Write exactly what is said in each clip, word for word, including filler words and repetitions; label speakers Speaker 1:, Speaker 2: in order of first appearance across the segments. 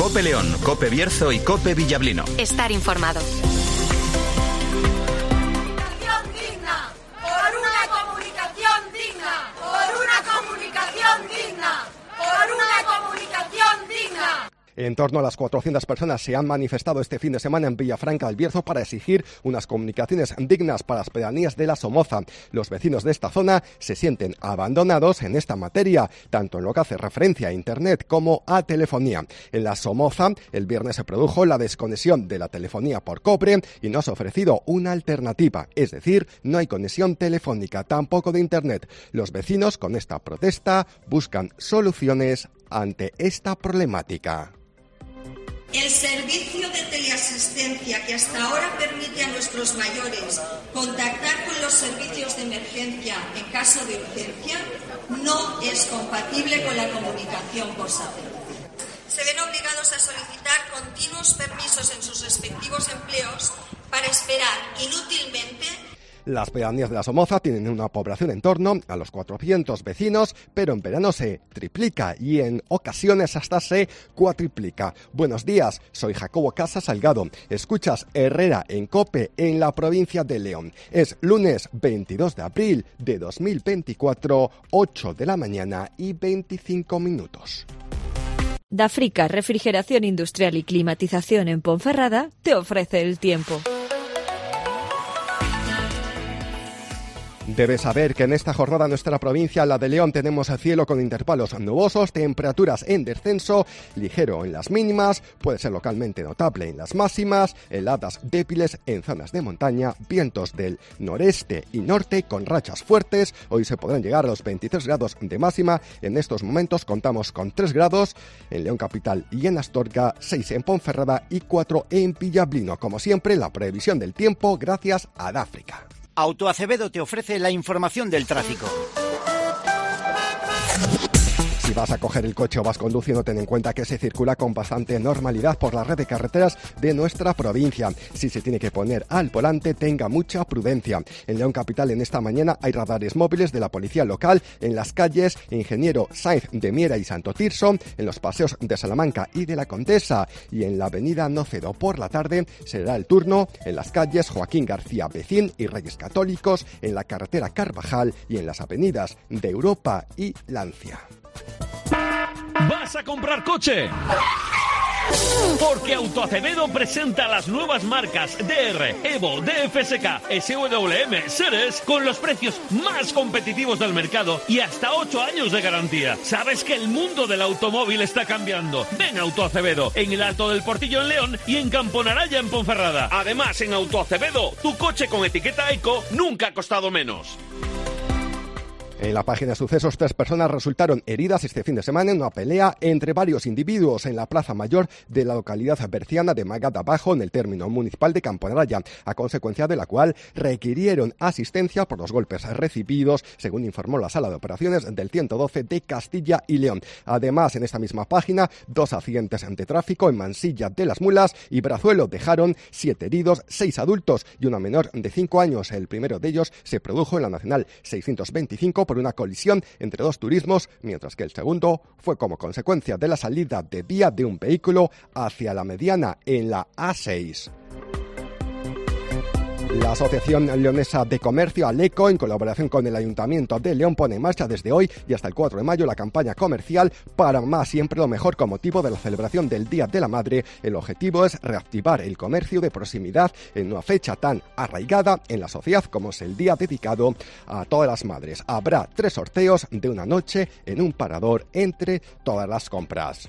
Speaker 1: Cope León, Cope Bierzo y Cope Villablino.
Speaker 2: Estar informado.
Speaker 3: En torno a las cuatrocientas personas se han manifestado este fin de semana en Villafranca del Bierzo para exigir unas comunicaciones dignas para las pedanías de la Somoza. Los vecinos de esta zona se sienten abandonados en esta materia, tanto en lo que hace referencia a Internet como a telefonía. En la Somoza, el viernes se produjo la desconexión de la telefonía por cobre y nos ha ofrecido una alternativa, es decir, no hay conexión telefónica, tampoco de Internet. Los vecinos, con esta protesta, buscan soluciones ante esta problemática.
Speaker 4: El servicio de teleasistencia que hasta ahora permite a nuestros mayores contactar con los servicios de emergencia en caso de urgencia no es compatible con la comunicación por satélite. Se ven obligados a solicitar continuos permisos en sus respectivos empleos para esperar inútilmente.
Speaker 3: Las pedanías de la Somoza tienen una población en torno a los cuatrocientos vecinos, pero en verano se triplica y en ocasiones hasta se cuatriplica. Buenos días, soy Jacobo Casa Salgado. Escuchas Herrera en COPE en la provincia de León. Es lunes veintidós de abril de dos mil veinticuatro, ocho de la mañana y veinticinco minutos.
Speaker 5: Dafrica Refrigeración Industrial y Climatización en Ponferrada te ofrece el tiempo.
Speaker 3: Debes saber que en esta jornada en nuestra provincia, la de León, tenemos el cielo con intervalos nubosos, temperaturas en descenso, ligero en las mínimas, puede ser localmente notable en las máximas, heladas débiles en zonas de montaña, vientos del noreste y norte con rachas fuertes. Hoy se podrán llegar a los veintitrés grados de máxima. En estos momentos contamos con tres grados en León Capital y en Astorga, seis en Ponferrada y cuatro en Villablino. Como siempre, la previsión del tiempo gracias a Dafrica.
Speaker 6: Autoacevedo te ofrece la información del tráfico.
Speaker 3: Si vas a coger el coche o vas conduciendo, ten en cuenta que se circula con bastante normalidad por la red de carreteras de nuestra provincia. Si se tiene que poner al volante, tenga mucha prudencia. En León Capital, en esta mañana, hay radares móviles de la policía local en las calles Ingeniero Sáenz de Miera y Santo Tirso, en los paseos de Salamanca y de la Condesa, y en la avenida Nocedo. Por la tarde será el turno en las calles Joaquín García Becín y Reyes Católicos, en la carretera Carvajal y en las avenidas de Europa y Lancia.
Speaker 7: ¿Vas a comprar coche? Porque Autoacevedo presenta las nuevas marcas D R, Evo, D F S K, S W M, Ceres con los precios más competitivos del mercado y hasta ocho años de garantía. ¿Sabes que el mundo del automóvil está cambiando? Ven a Autoacevedo, en el Alto del Portillo en León y en Camponaraya en Ponferrada. Además, en Autoacevedo, tu coche con etiqueta Eco nunca ha costado menos.
Speaker 3: En la página de sucesos, tres personas resultaron heridas este fin de semana en una pelea entre varios individuos en la Plaza Mayor de la localidad berciana de Magada Bajo, en el término municipal de Camponaraya, a consecuencia de la cual requirieron asistencia por los golpes recibidos, según informó la Sala de Operaciones del ciento doce de Castilla y León. Además, en esta misma página, dos accidentes de tráfico en Mansilla de las Mulas y Brazuelo dejaron siete heridos, seis adultos y una menor de cinco años. El primero de ellos se produjo en la Nacional seiscientos veinticinco por una colisión entre dos turismos, mientras que el segundo fue como consecuencia de la salida de vía de un vehículo hacia la mediana en la A seis. La Asociación Leonesa de Comercio, Aleco, en colaboración con el Ayuntamiento de León, pone en marcha desde hoy y hasta el cuatro de mayo la campaña comercial Para Más Siempre Lo Mejor, con motivo de la celebración del Día de la Madre. El objetivo es reactivar el comercio de proximidad en una fecha tan arraigada en la sociedad como es el día dedicado a todas las madres. Habrá tres sorteos de una noche en un parador entre todas las compras.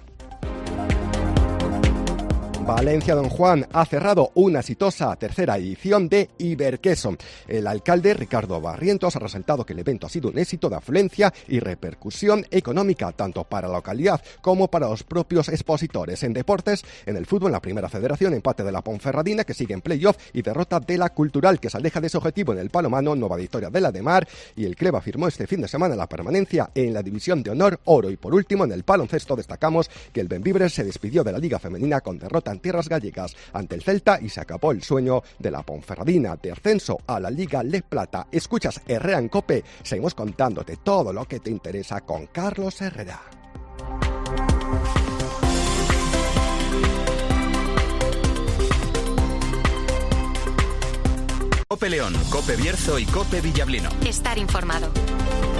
Speaker 3: Valencia Don Juan ha cerrado una exitosa tercera edición de Iberqueso. El alcalde Ricardo Barrientos ha resaltado que el evento ha sido un éxito de afluencia y repercusión económica tanto para la localidad como para los propios expositores. En deportes, en el fútbol, en la primera federación, empate de la Ponferradina, que sigue en playoff, y derrota de la Cultural, que se aleja de ese objetivo en el Palomano. Nueva victoria de la de Mar, y el Cleva firmó este fin de semana la permanencia en la división de honor oro. Y por último, en el baloncesto, destacamos que el Bembibre se despidió de la Liga Femenina con derrota en tierras gallegas ante el Celta y se acabó el sueño de la Ponferradina de ascenso a la Liga Le Plata. Escuchas Herrera en COPE, seguimos contándote todo lo que te interesa con Carlos Herrera.
Speaker 1: Cope León, Cope Bierzo y Cope Villablino.
Speaker 2: Estar informado.